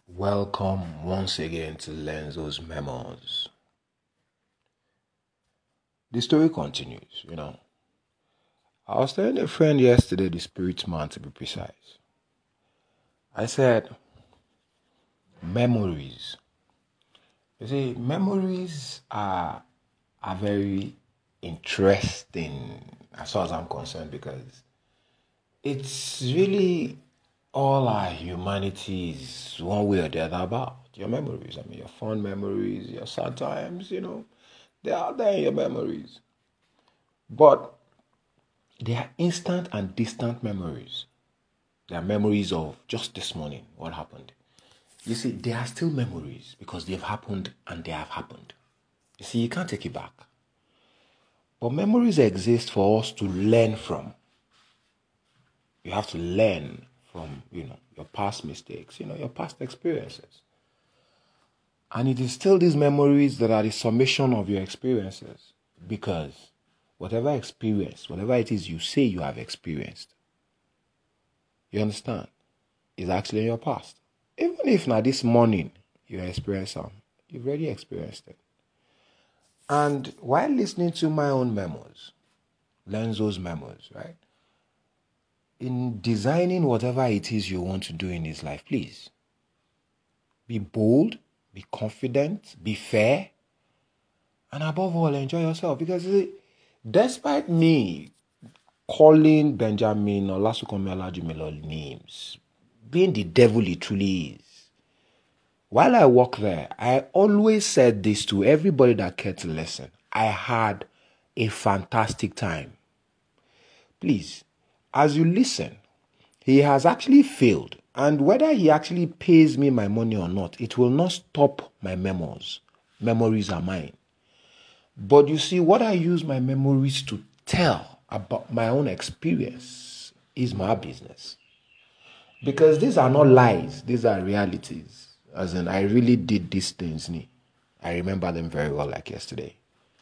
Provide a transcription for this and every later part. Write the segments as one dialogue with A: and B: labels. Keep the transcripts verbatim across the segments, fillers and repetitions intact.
A: Welcome once again to Lenzo's Memos. The story continues, you know. I was telling a friend yesterday, the spirit man to be precise. I said, memories. You see, memories are, are very interesting as far as I'm concerned because it's really all our humanity is one way or the other about. Your memories, I mean, your fond memories, your sad times, you know, they are there in your memories. But they are instant and distant memories. They are memories of just this morning, what happened. You see, they are still memories because they've happened and they have happened. You see, you can't take it back. But memories exist for us to learn from. You have to learn from, you know, your past mistakes, you know, your past experiences. And it is still these memories that are the summation of your experiences. Because whatever experience, whatever it is you say you have experienced, you understand, is actually in your past. Even if now this morning you experience some, you've already experienced it. And while listening to my own memos, Lenzo's memos, right? In designing whatever it is you want to do in his life, please be bold, be confident, be fair, and above all, enjoy yourself. Because despite me calling Benjamin Olasunkami Olajumelo names, being the devil he truly is, while I work there, I always said this to everybody that cared to listen. I had a fantastic time. Please, as you listen, he has actually failed. And whether he actually pays me my money or not, it will not stop my memos. Memories are mine. But you see, what I use my memories to tell about my own experience is my business. Because these are not lies, these are realities. As in, I really did these things. I remember them very well like yesterday.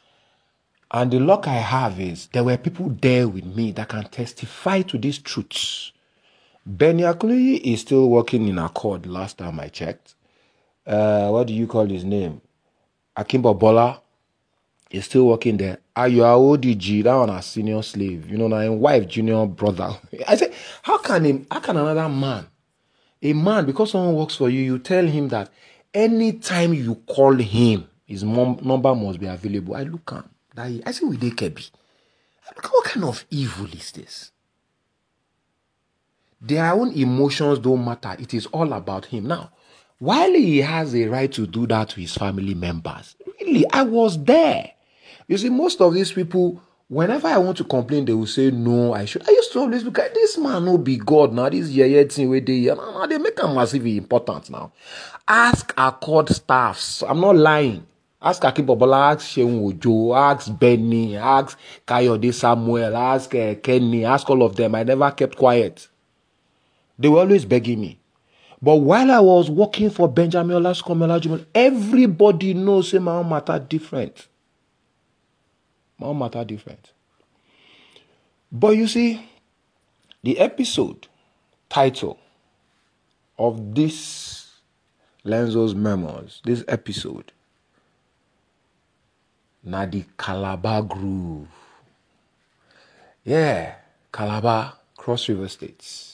A: And the luck I have is there were people there with me that can testify to these truths. Benny Akuli is still working in Accord last time I checked. Uh, what do you call his name? Akimbo Bola is still working there. Ayo O D G, that one a senior slave. You know, my wife, junior brother. I said, how can him, how can another man, a man, because someone works for you, you tell him that anytime you call him, his mom, number must be available. I look at that. I say, we dey Kebi. What kind of evil is this? Their own emotions don't matter. It is all about him. Now, while he has a right to do that to his family members, really, I was there. You see, most of these people, whenever I want to complain, they will say, no, I should. I used to always look at this man, no be God now. This yeye thing where they, now they make him massively important now. Ask Accord staffs. I'm not lying. Ask Akimbo Bola, ask Sheun Ojo, ask Benny, ask Kayode Samuel, ask uh, Kenny, ask all of them. I never kept quiet. They were always begging me. But while I was working for Benjamin Olasunkami Olajumelo, everybody knows say my own matter different. My own matter different. But you see, the episode title of this Lenzo's Memos, this episode, na the Calabar Groove. Yeah, Calabar, Cross River States.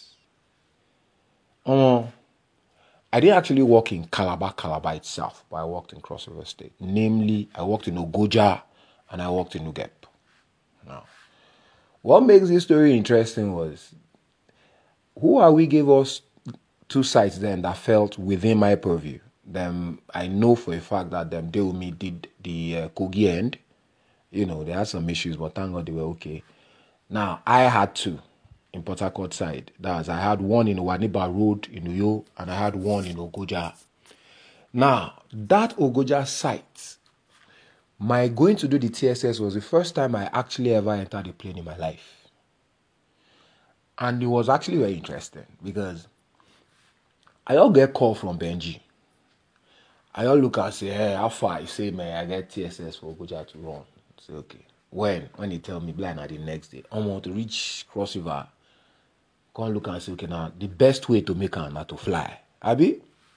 A: Um, I didn't actually work in Calabar, Calabar itself, but I worked in Cross River State. Namely, I worked in Ogoja and I worked in Ugep. Now, what makes this story interesting was who are we gave us two sites then that felt within my purview. Them, I know for a fact that them they with me did the uh, Kogi end. You know, they had some issues, but thank God they were okay. Now, I had two in Port Harcourt side. That was, I had one in Waniba Road in Uyo, and I had one in Ogoja. Now, that Ogoja site, my going to do the T S S was the first time I actually ever entered a plane in my life. And it was actually very interesting because I all get call from Benji. I all look and say, hey, how far? I say, man, I get T S S for Ogoja to run. I say, okay. When? When he tell me, blind at the next day, I want to reach Cross River. Come look and say, okay, now, the best way to make her not to fly. Abi?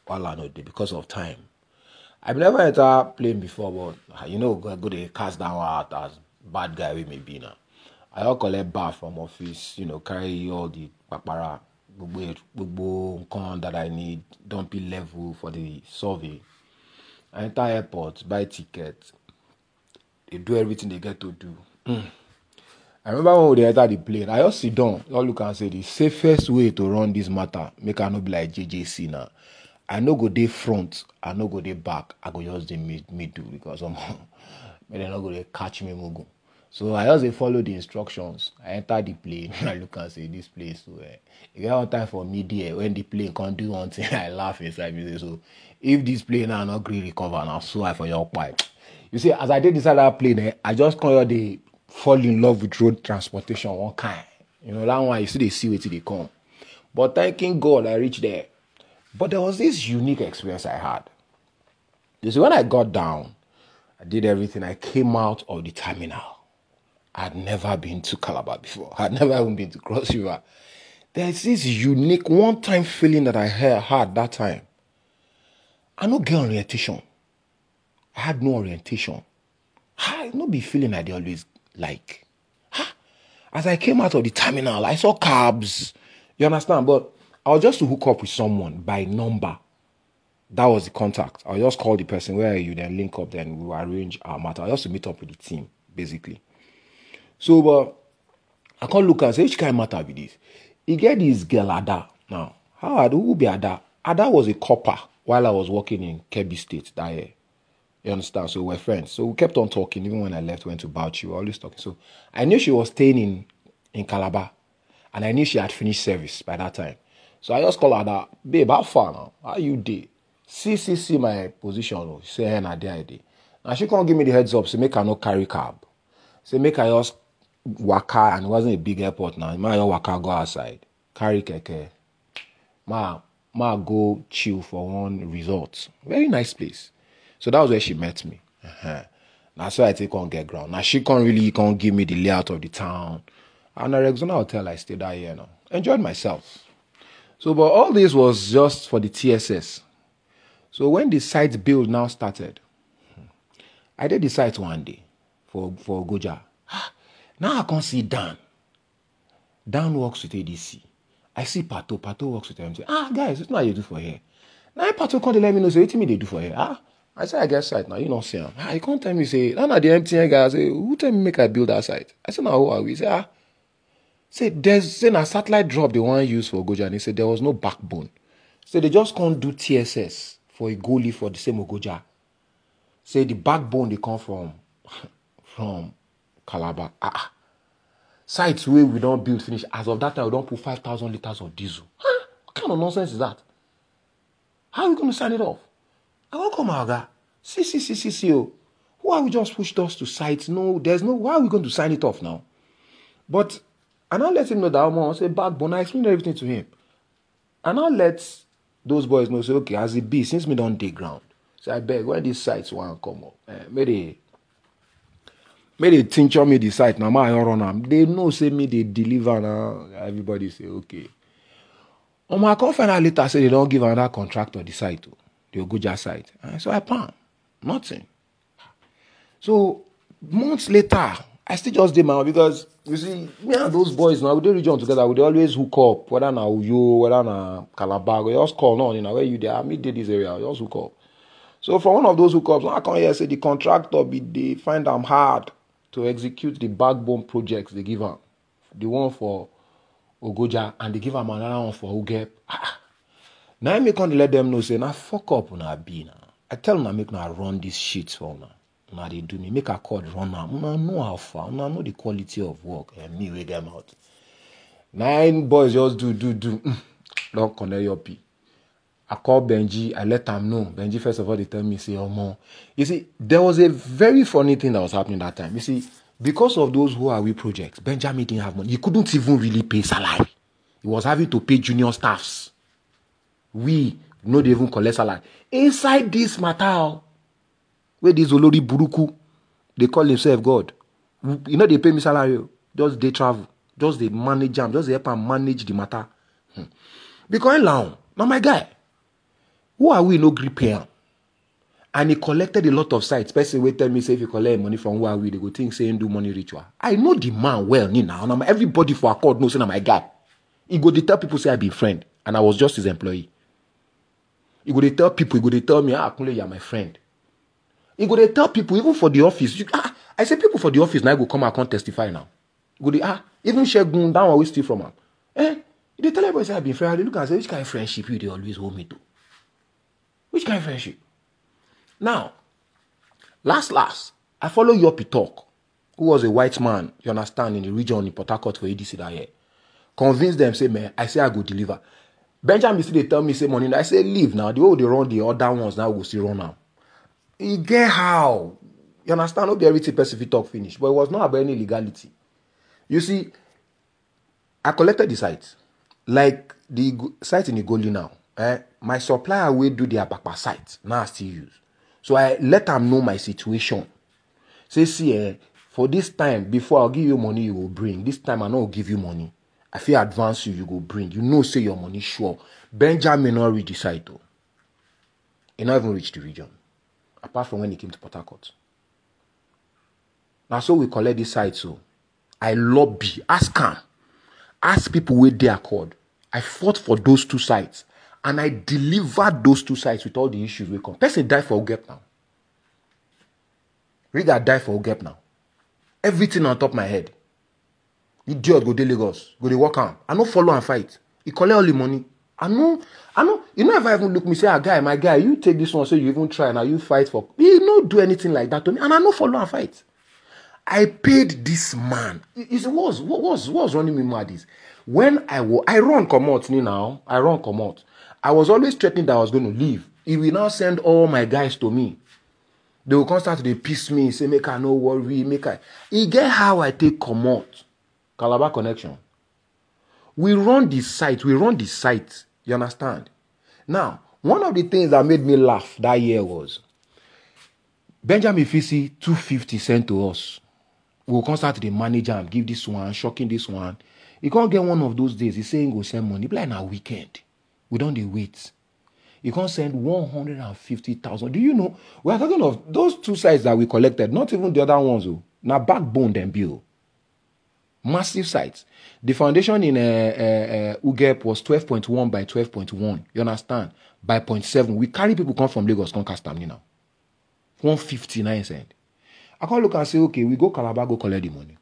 A: while I know because of time. I've never entered plane before, but you know, go go dey cast down out as bad guy we may be now. I all collect bar from office, you know, carry all the papara, gbogbo gbogbo nkan that I need, dump it level for the survey. I enter airport, buy ticket, they do everything they get to do. Mm. I remember when we enter the plane, I just sit down, all look and say the safest way to run this matter, make I no be like J J C now. I no go dey front, I no go dey back, I go just dey mid middle because um, may they not go dey catch me mugu. So I just dey follow the instructions. I enter the plane, I look and say this place. So uh, you get one time for me there when the plane can't do one thing, I laugh inside me. Say, so if this plane now not gree recover, now so I for your pipe. You see, as I did inside that plane, eh, I just come here they fall in love with road transportation one kind. You know that one you see they see where they come. But thanking God I reached there. But there was this unique experience I had. You see, when I got down, I did everything. I came out of the terminal. I had never been to Calabar before. I had never even been to Cross River. There's this unique one-time feeling that I had that time. I no get orientation. I had no orientation. I no be feeling I dey always like. As I came out of the terminal, I saw cabs. You understand? But I was just to hook up with someone by number. That was the contact. I'll just call the person where you then link up, then we will arrange our matter. I just to meet up with the team, basically. So, but I can't look and say, which kind of matter with this? He get this girl, Ada. Now, how Ada? Who be Ada? Ada was a copper while I was working in Kebbi State that year. You understand? So we're friends. So we kept on talking. Even when I left, went to Bauchi, we were always talking. So I knew she was staying in, in Calabar. And I knew she had finished service by that time. So I just called her that, babe, how far now? How you did? See, see, see my position. She said, hey, nah, there I did. And she can't give me the heads up. Say, make her no carry cab. Say, make her just waka, and it wasn't a big airport now. Ma just waka go outside. Carry keke. Ma, ma go chill for one resort. Very nice place. So that was where she met me. Uh-huh. Now so I take on get ground. Now she can't really can't give me the layout of the town. And at Rexona Hotel, I stayed out here now. Enjoyed myself. So, but all this was just for the T S S. So when the site build now started, I did the site one day for, for Goja. Now I can't see Dan. Dan works with A D C. I see Pato. Pato works with M T. Ah, guys, it's not what you do for here. Now Pato can't let me know, say, what me they do for here? Ah, I say, I get site now, you don't see him. Ah, you can't tell me, say, now nah, the M T N guy, I say, who tell me make I build that site? I say, now who are we? Say, ah, say, there's, say, a satellite drop they want to use for Goja, and he said there was no backbone. So they just can't do T S S for a goalie for the same Ogoja. Say the backbone they come from, from Calabar. Ah, sites where we don't build finish. As of that time, we don't put five thousand liters of diesel. Huh? What kind of nonsense is that? How are we going to sign it off? I won't come out, guy. See, see, see, see, see, oh. Why we just pushed us to sites? No, there's no, why are we going to sign it off now? But, and I'll let him know that I'm on, say, backbone. I explained everything to him. And I'll let those boys know, say, okay, as it be, since me don't dig ground, so I beg, when these sites want to come up, eh, may they, may they tincture me the site, now my run them. They know, say me, they deliver now. Everybody say, okay. On my conference later, say they don't give another contractor the site, the Ogoja site. And so I pan, nothing. So, months later, I still just did my own because, you see, me and those boys now, we do region together, we dey always hook up, whether na Uyo, whether na Calabar, we just call, no, you know, where you there, me did this area, we just hook up. So from one of those hookups, I come here say the contractor, be they find them hard to execute the backbone projects they give them. The one for Ogoja, and they give them another one for Ugep. Ah. Now I make on let them know, say, now fuck up on a B now. I tell them I make now run these shits for now. Now they do me, make a call run now. I know how far, I know the quality of work, and me we get them out. Nine boys just do, do, do. Don't connect your P. I call Benji, I let them know. Benji, first of all, they tell me, say, oh, more. You see, there was a very funny thing that was happening that time. You see, because of those who are we projects, Benjamin didn't have money. He couldn't even really pay salary. He was having to pay junior staffs. We, no, they even collect salary. Inside this matter, where this Olori Buruku, they call himself God. You know, they pay me salary. Just they travel. Just they manage them. Just they help and manage the matter. Hmm. Because now, now my guy, Who are we no gree pay am? And he collected a lot of sites. Person will tell me, say, if you collect money from who are we, they go think, say, do money ritual. I know the man well, now. And everybody for accord knows, say, my guy. He go, they tell people, say, I be friend. And I was just his employee. He go, they tell people, he go, they tell me, ah, Kunle, you're my friend. He go, they tell people, even for the office. You, ah, I say, people for the office, now I go come and come testify now. He go, they, ah, even Shegun, that one we steal from him. Eh? They tell everybody, say, I be friend. They look and say, which kind of friendship you they always hold me to? Which kind of friendship? Now, last, last, I follow Yopi Talk, who was a white man, you understand, in the region in Port Harcourt for E D C that year. Convince them, say, man, I say I go deliver. Benjamin still they tell me, say, money. I say, leave now. The way they run the other ones, now we'll still run now. He get how. You understand? Not be everything specific talk finish, but it was not about any legality. You see, I collected the site. Like the site in Igoli now. Eh, my supplier will do the Abakpa site. Now I still use. So I let them know my situation. Say, see, eh, for this time, before I'll give you money, you will bring. This time I not give you money. I feel advance you, you go bring. You know, say your money sure. Benjamin not reach the site though. He not even reach the region. Apart from when he came to Port Harcourt. Now so we collect this site so. I lobby, ask him. Ask people where they accord. I fought for those two sites. And I delivered those two sites with all the issues we come. Person die for Ugep now. Riga die for Ugep now. Everything on top of my head. Idiot go to Lagos. Go to work on. I no follow and fight. He collect all the money. I know. I know. You know if I even look me say, ah, guy, my guy, you take this one so you even try now. You fight for. He no do anything like that to me. And I no follow and fight. I paid this man. It was what was what was running me mad is when I was I run come out now. I run come out. I was always threatening that I was going to leave. He will now send all my guys to me. They will come start to piss me, say, make I no worry, make I. He get how I take come out. Calabar connection. We run the site. We run the site. You understand? Now, one of the things that made me laugh that year was Benjamin Fisi two fifty sent to us. We'll come start to the manager and give this one, shocking this one. He can't get one of those days. He's saying go send money. Be like na weekend. We don't dey wait. You can't send one hundred fifty thousand. Do you know? We are talking of those two sites that we collected, not even the other ones. Oh. Now backbone them bill. Massive sites. The foundation in uh, uh, uh, Ugep was twelve point one by twelve point one. You understand? By zero point seven. We carry people come from Lagos, come Castamni now. one fifty-nine cent. I can't look and say, okay, we go Calabar, go collect the money.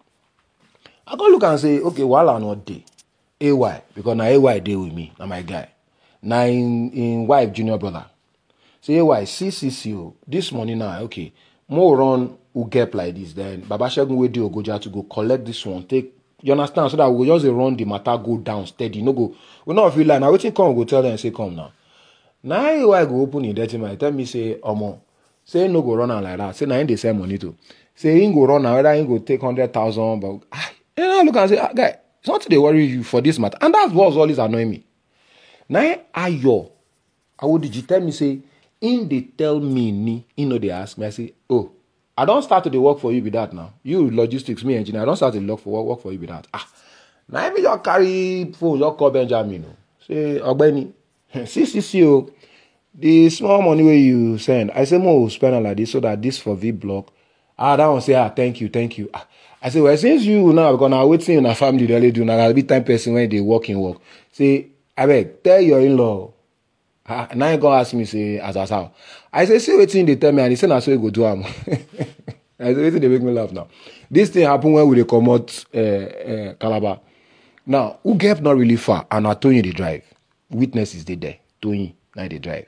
A: I can't look and say, okay, while I'm not day. A Y, because now A Y day with me, now my guy. Now in, in wife, junior brother. Say, A Y, C C C O, this money now, okay, more run Ugep like this, then Baba Shegun will do Ogoja to go collect this one, take, you understand, so that we just run the matter, go down steady, no go, we not feel like, now waiting come, go tell them, say, come now. Now A Y go open in dirty mind, tell me, say, Omo, say, no go run out like that, say, now in they send money to, say, he go run out, whether he go take one hundred thousand, but, ah, you know, look and say, ah, guy, it's not they worry you for this matter, and that's what's always annoying me. Now, Ayo, I would did you tell me, say, in they tell me, ni, you know, they ask me, I say, oh, I don't start to the work for you with that now. You logistics, me engineer, I don't start to work for work for you with that. Ah, now if you just carry phone, just call Benjamin. No. Say, Ogbeni, C C C O, the small money where you send, I say more spend like this so that this for V block. Ah, that one say, ah, thank you, thank you. Ah, I say, well, since you now, because now waiting in a family, they only do now, I'll be time person when they work in work. Say, I beg, tell your in-law. Ah, now you gonna ask me, say, as as how. I say, see waiting, they tell me, and they say, now so you go do am. I say, waiting, they make me laugh now. This thing happen when we come out uh, uh, Calabar. Now, Ugep not really far, and I Tony they drive. Witnesses they there. Tony, now they drive.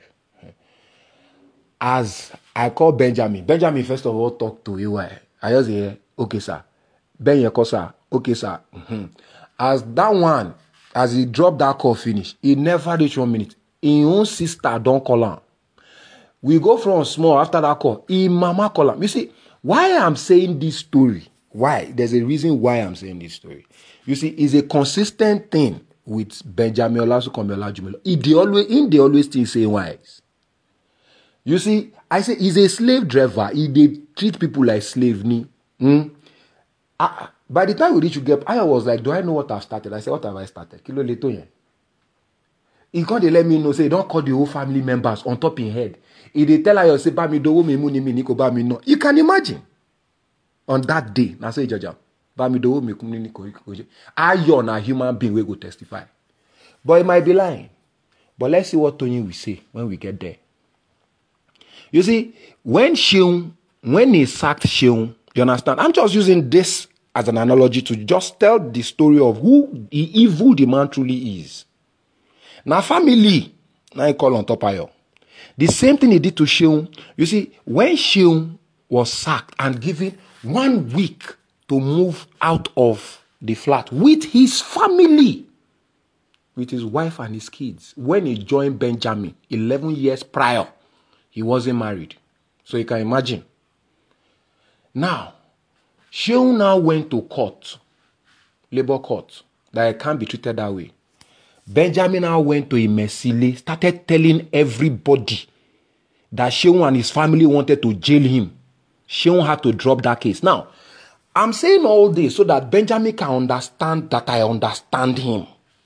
A: As I call Benjamin, Benjamin first of all talk to A Y. I just say, okay, sir. Ben Yeko, sir. Okay, sir. Mm-hmm. As that one, as he dropped that call finish, he never reached one minute. His own sister don't call him. We go from small after that call. His mama call him. You see, why I'm saying this story, why? There's a reason why I'm saying this story. You see, it's a consistent thing with Benjamin Olasukomi Olajumelo. He they always, in they always think say wise. You see, I say he's a slave driver. He they treat people like slave. Mm? I, by the time we reach Ugep, I was like, do I know what I've started? I said, what have I started? Kilo leto yen. He can't let me know, say, don't call the whole family members on top in head. If they tell her, say, ba mi do me muni mi niko ba mi no. You can imagine. On that day, na say Jaja, ba mi do me kuni niko niko. Ayon a human being we go testify. But it might be lying. But let's see what Tony will say when we get there. You see, when Sheung, when he sacked Sheung, you understand? I'm just using this as an analogy to just tell the story of who the evil the man truly is. Now, family, now I call on top of you. The same thing he did to Sheung. You see, when Sheung was sacked and given one week to move out of the flat with his family, with his wife and his kids, when he joined Benjamin eleven years prior, he wasn't married. So you can imagine. Now, Sheung now went to court, labor court, that it can't be treated that way. Benjamin now went to Imesile, started telling everybody that Sheung and his family wanted to jail him. Sheung had to drop that case. Now, I'm saying all this so that Benjamin can understand that I understand him.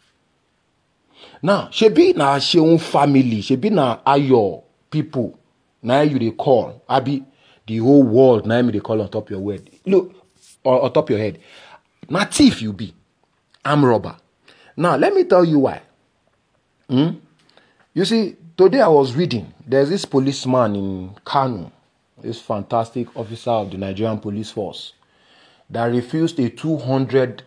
A: Now, she be na Sheung family, she be na Ayo people. Now you they call. I be the whole world. Now me they call on top of your head. Look, or on top of your head. Now thief you be. I'm robber. Now let me tell you why. Hmm? You see, today I was reading. There's this policeman in Kano, this fantastic officer of the Nigerian police force, that refused a two hundred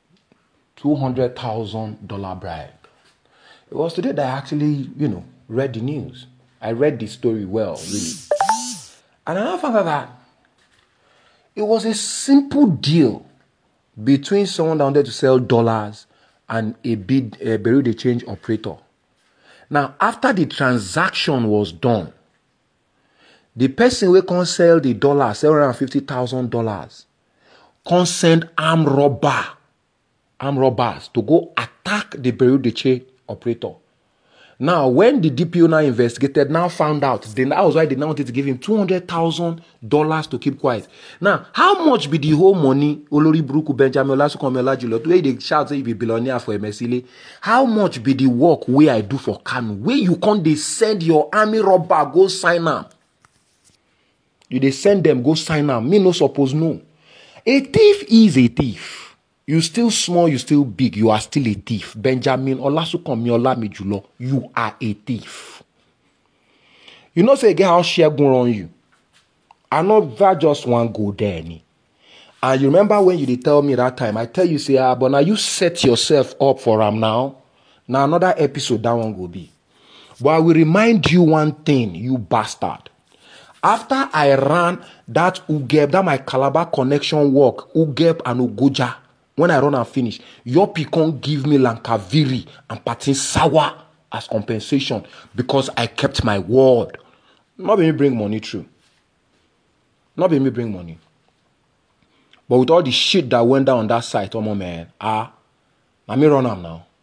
A: thousand dollars bribe. It was today that I actually, you know, read the news. I read the story well, really. And I found out that it was a simple deal between someone that wanted to sell dollars and a bid, a Bureau de Change operator. Now, after the transaction was done, the person who can sell the dollar, seven hundred fifty thousand dollars, can send armed robber, armed robbers to go attack the Bureau de Change operator. Now, when the D P O now investigated, now found out, then that was why they now wanted to give him two hundred thousand dollars to keep quiet. Now, how much be the whole money, Olori Bruku, Benjamin, Olasukomi, Olajulo, where they shout say you be billionaire for Imesile, how much be the work where I do for Kanu, where you can't they send your army robber, go sign up. You they send them, go sign up. Me no suppose no. A thief is a thief. You still small, you still big, you are still a thief. Benjamin Olasukomi Olamijulo, you are a thief. You know say again how share go on you. I know that just one go there. Any. And you remember when you did tell me that time, I tell you say, ah, but now you set yourself up for him now. Now another episode that one will be. But I will remind you one thing, you bastard. After I ran that Ugeb, that my Calabar connection work, Ugeb and Ugoja, when I run and finish, your Picon give me Lankaviri and Patin Sawa as compensation because I kept my word. Not be me bring money through. Not be me bring money. But with all the shit that went down on that site, oh my man, ah, let me run am now.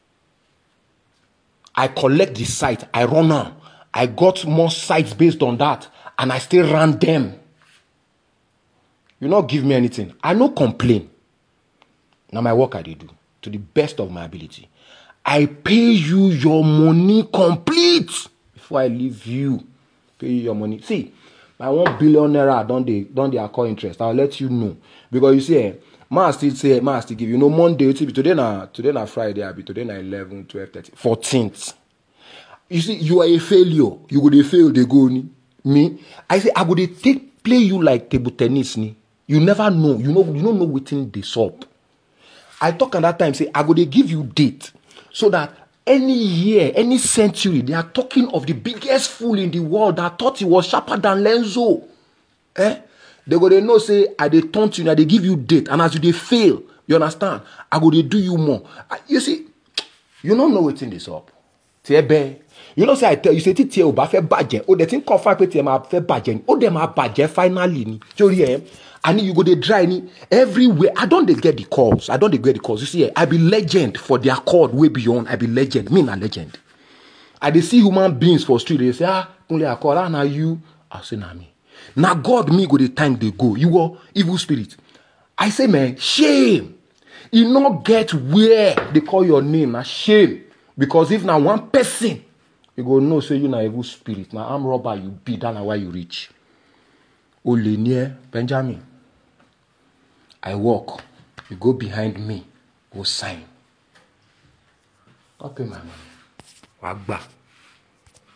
A: I collect the site, I run am. I got more sites based on that, and I still ran them. You not give me anything. I no complain. Now my work I did do to the best of my ability. I pay you your money complete before I leave you. Pay you your money. See, my one billion naira don't they don't they accord interest. I'll let you know because you see, eh, man still say man still give you know Monday. Today na today na Friday. I be today na eleven, twelve, thirteen, fourteenth. You see, you are a failure. You go they fail. They go ni me. I say I go they take play you like table tennis ni. You never know. You know you don't know within the up. I talk at that time, say, I go they give you date. So that any year, any century, they are talking of the biggest fool in the world that thought he was sharper than Lenzo. Eh? They go they know, say, I they taunt you, and they give you date. And as you they fail, you understand? I go they do you more. You see, you don't know what's in this up. You know, say, I tell you, say, Titi, oh, but badge. Oh, they think confirm with them, I badge. Oh, them are badge finally. You hear? And you go they dry ni everywhere. I don't they get the calls. I don't they get the calls. You see, I be legend for their call way beyond. I be legend. Me na legend. I they see human beings for street. They say, ah, only I call. Ah, now you. I say, na me. Now God me go the time they go. You are evil spirit. I say, man, shame. You not get where they call your name. Na shame. Because if now one person, you go know, say you na evil spirit. Now arm robber you be, that na why you reach. Ole near Benjamin. I walk. You go behind me. Go sign. Okay, my man. Wagba.